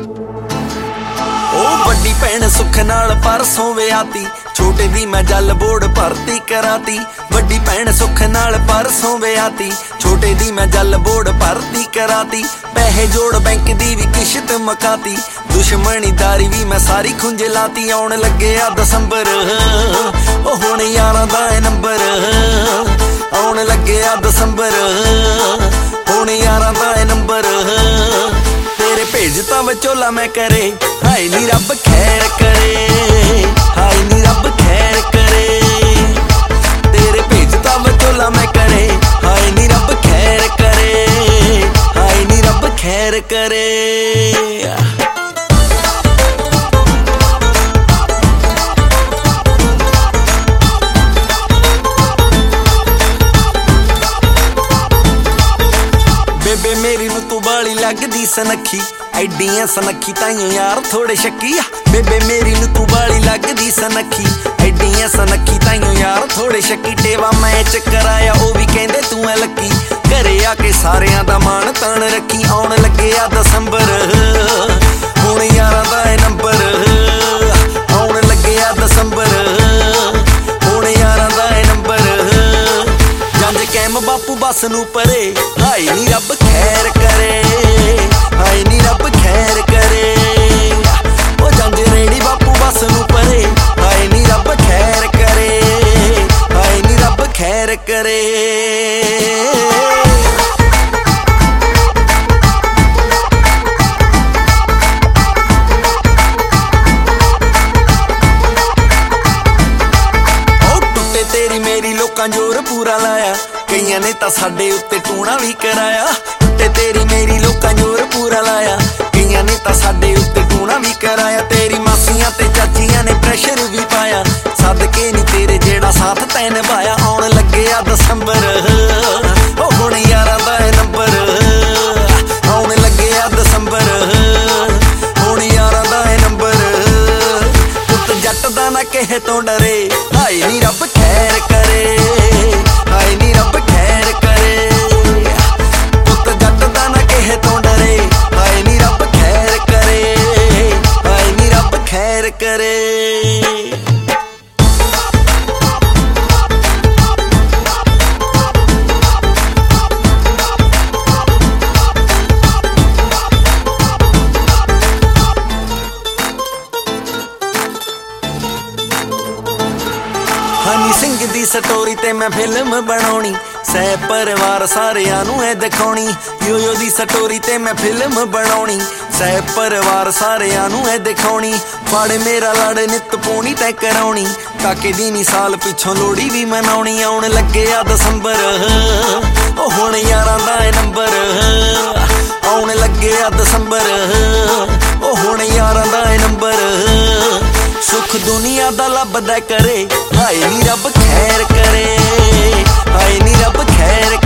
ਵੱਡੀ ਭੈਣ ਸੁੱਖ ਨਾਲ ਪਰਸੋਂ ਵਿਆਹਤੀ, ਛੋਟੇ ਦੀ ਮੈਂ ਜਲ ਬੋਰਡ ਭਰਤੀ ਕਰਾਤੀ। ਵੱਡੀ ਭੈਣ ਸੁੱਖ ਨਾਲ ਪਰਸੋਂ ਵਿਆਹਤੀ, ਛੋਟੇ ਦੀ ਮੈਂ ਜਲ ਬੋਰਡ ਭਰਤੀ ਕਰਾਤੀ। ਪੈਸੇ ਜੋੜ ਬੈਂਕ ਦੀ ਵੀ ਕਿਸ਼ਤ ਮਕਾਤੀ, ਦੁਸ਼ਮਣੀਦਾਰੀ ਵੀ ਮੈਂ ਸਾਰੀ ਖੁੰਝ ਲਾਤੀ। ਆਉਣ ਲੱਗਿਆ ਦਸੰਬਰ, ਉਹ ਹੁਣ ਯਾਰਾਂ ਦਾ ਨੰਬਰ। ਆਉਣ ਲੱਗਿਆ ਦਸੰਬਰ, ਹੁਣ ਯਾਰਾਂ ਦਾ ਨੰਬਰ। ਤੇਰੇ ਭੇਜਤਾ ਵਿਚੋਲਾ ਮੈਂ ਕਰੇ, ਹਾਏ ਨੀ ਰੱਬ ਖੈਰ ਕਰੇ, ਹਾਏ ਨੀ ਰੱਬ ਖੈਰ ਕਰੇ। ਤੇਰੇ ਭੇਜਤਾ ਵਿਚੋਲਾ ਮੈਂ ਕਰੇ, ਹਾਏ ਨੀ ਰੱਬ ਖੈਰ ਕਰੇ, ਹਾਏ ਨੀ ਰੱਬ ਖੈਰ ਕਰੇ। ਬੇਬੇ ਮੇਰੀ ਨੂੰ ਤੂੰ ਬਾਲੀ ਲੱਗਦੀ ਸਨੱਖੀ, ਐਡੀਆਂ ਸਨੱਖੀ ਤਾਈਓ ਯਾਰ ਥੋੜੇ ਸ਼ੱਕੀ ਆ। ਬੇਬੇ ਮੇਰੀ ਨੂੰ ਤੂੰ ਬਾਲੀ ਲੱਗਦੀ ਸਨੱਖੀ, ਐਡੀਆਂ ਸਨੱਖੀ ਤਾਈਓ ਯਾਰ ਥੋੜੇ ਸ਼ੱਕੀ। ਟੇਵਾ ਮੈਚ ਕਰਾਇਆ ਉਹ ਵੀ ਕਹਿੰਦੇ ਤੂੰ ਐ ਲੱਕੀ, ਘਰੇ ਆ ਕੇ ਸਾਰਿਆਂ ਦਾ ਮਾਣ ਤਾਣ ਰੱਖੀ। ਆਉਣ ਲੱਗਿਆ ਦਸੰਬਰ, ਹੁਣ ਯਾਰਾਂ ਦਾ ਨੰਬਰ। ਆਉਣ ਲੱਗਿਆ ਦਸੰਬਰ, ਹੁਣ ਯਾਰਾਂ ਦਾ ਨੰਬਰ। ਜੰਜ ਕੈਮ ਬਾਪੂ ਬੱਸ ਨੂੰ ਪਰੇ, ਹਾਏ ਨੀ ਰੱਬ ਖੈਰ ਕਰੇ, ਹਾਏ ਨੀ ਰੱਬ ਖੈਰ ਕਰੇ। ਉਹ ਜੰਜ ਰੇੜੀ ਬਾਪੂ ਬੱਸ ਨੂੰ ਪਰੇ, ਹਾਏ ਨੀ ਰੱਬ ਖੈਰ ਕਰੇ, ਹਾਏ ਨੀ ਰੱਬ ਖੈਰ ਕਰੇ। ਤੇਰੀ ਮੇਰੀ ਲੋਕਾਂ ਜ਼ੋਰ ਪੂਰਾ ਲਾਇਆ, ਕਈਆਂ ਨੇ ਤਾਂ ਸਾਡੇ ਉੱਤੇ ਟੂਣਾ ਵੀ ਕਰਾਇਆ। ਤੇ ਤੇਰੀ ਮੇਰੀ ਲੋਕਾਂ ਜ਼ੋਰ ਪੂਰਾ ਲਾਇਆ, ਕਈਆਂ ਨੇ ਤਾਂ ਸਾਡੇ ਉੱਤੇ ਟੂਣਾ ਵੀ ਕਰਾਇਆ। ਤੇਰੀ ਮਾਸੀਆਂ ਤੇ ਚਾਚੀਆਂ ਨੇ ਪ੍ਰੈਸ਼ਰ ਵੀ ਪਾਇਆ, ਸਦਕੇ ਨੀ ਤੇਰੇ ਜਿਹੜਾ ਸਾਥ ਤੈਂ ਨਿਭਾਇਆ। ਆਉਣ ਲੱਗਿਆ ਦਸੰਬਰ, ਉਹ ਹੁਣ ਯਾਰਾਂ ਦਾ ਨੰਬਰ। ਆਉਣ ਲੱਗਿਆ ਦਸੰਬਰ, ਹੁਣ ਯਾਰਾਂ ਦਾ ਨੰਬਰ। ਪੁੱਤ ਜੱਟ ਦਾ ਨਾ ਕਿਸੇ ਤੋਂ ਡਰੇ, ਹਾਏ ਨੀ ਰੱਬ ਖੈਰ ਕਰੇ, ਹਾਏ ਨੀ ਰੱਬ ਖੈਰ ਕਰੇ। ਪੁੱਤ ਜੱਟ ਦਾ ਨਾ ਕਿਸੇ ਤੋਂ ਡਰੇ, ਹਾਏ ਨੀ ਰੱਬ ਖੈਰ ਕਰੇ, ਹਾਏ ਨੀ ਰੱਬ ਖੈਰ ਕਰੇ। ਹਨੀ ਸਿੰਘ ਦੀ ਸਟੋਰੀ ਤੇ ਮੈਂ ਫਿਲਮ ਬਣਾਉਣੀ, ਸਹਿ ਪਰਿਵਾਰ ਸਾਰਿਆਂ ਨੂੰ ਇਹ ਦਿਖਾਉਣੀ। ਯੋਯੋ ਦੀ ਸਟੋਰੀ ਤੇ ਮੈਂ ਫਿਲਮ ਬਣਾਉਣੀ, ਸਹਿ ਪਰਿਵਾਰ ਸਾਰਿਆਂ ਨੂੰ ਇਹ ਦਿਖਾਉਣੀ। ਫੜ ਮੇਰਾ ਲੜ ਨਿੱਤ ਪੂਣੀ ਤੈਂ ਕਰਾਉਣੀ, ਕਾਕੇ ਦੀ ਨੀ ਸਾਲ ਪਿੱਛੋਂ ਲੋੜੀ ਵੀ ਮਨਾਉਣੀ। ਆਉਣ ਲੱਗਿਆ ਦਸੰਬਰ, ਉਹ ਹੁਣ ਯਾਰਾਂ ਦਾ ਨੰਬਰ। ਆਉਣ ਲੱਗਿਆ ਦਸੰਬਰ, ਉਹ ਹੁਣ ਯਾਰਾਂ ਦਾ ਨੰਬਰ। ਸੁੱਖ ਦੁਨੀਆ ਦਾ ਲੱਭਦਾ ਕਰੇ, ਹਾਏ ਨੀ ਰੱਬ ਖੈਰ ਕਰੇ, ਹਾਏ ਨੀ ਰੱਬ ਖੈਰ